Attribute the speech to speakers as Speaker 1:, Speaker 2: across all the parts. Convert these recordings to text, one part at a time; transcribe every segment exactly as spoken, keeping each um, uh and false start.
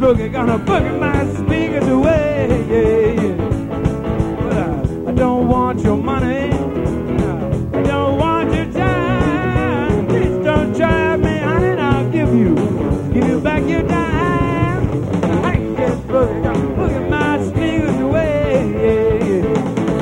Speaker 1: boogie, gonna boogie my speakers away. Yeah, yeah. But I, I don't want your money. I don't want your time. Please don't drive me, honey, and I'll give you, give you back your dime. I ain't this boogie, gonna boogie my speakers away. Yeah, yeah.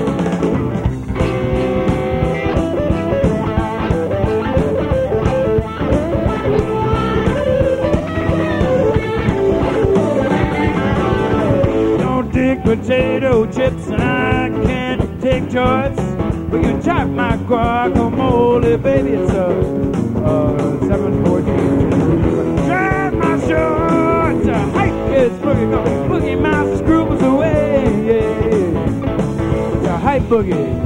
Speaker 1: Potato chips and I can't take choice. We can chop my guacamole, baby. It's a uh, seven fourteen. Drive my shorts, a hike is boogie, gonna boogie my scruples away. Yeah, it's a hype boogie.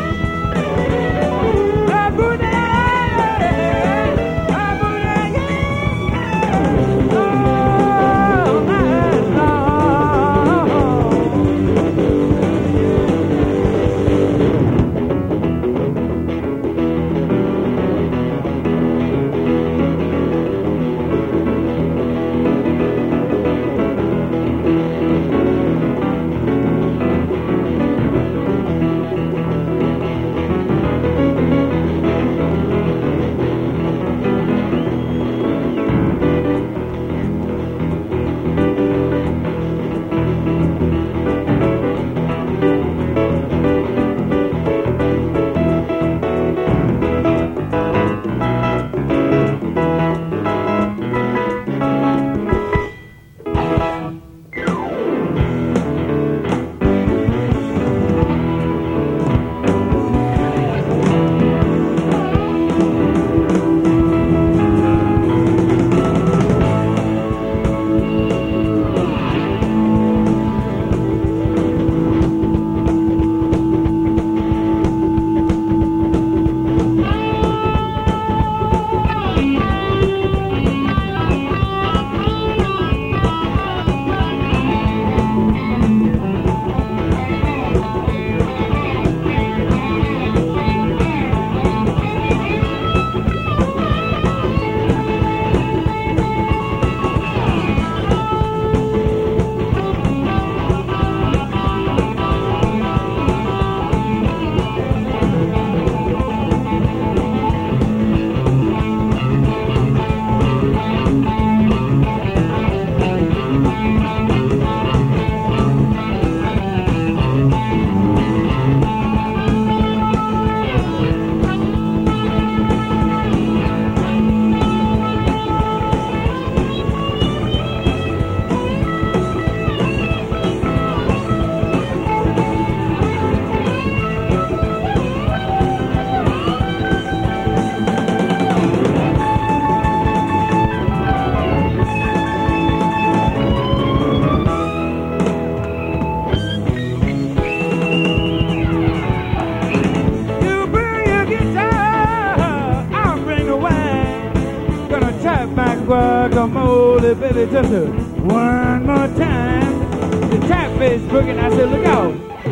Speaker 1: Guacamole, baby, just a, one more time. The tap bass boogie, I said, look out.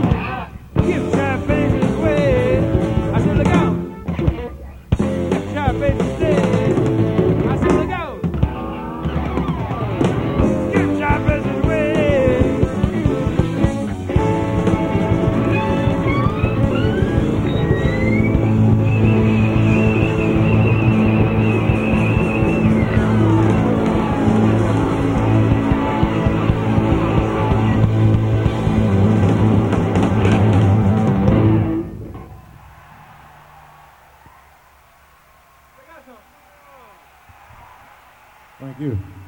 Speaker 1: Give tap bass his way. I said, look out. Give tap bass his way. I said, look out. Give tap bass his way.
Speaker 2: Thank you.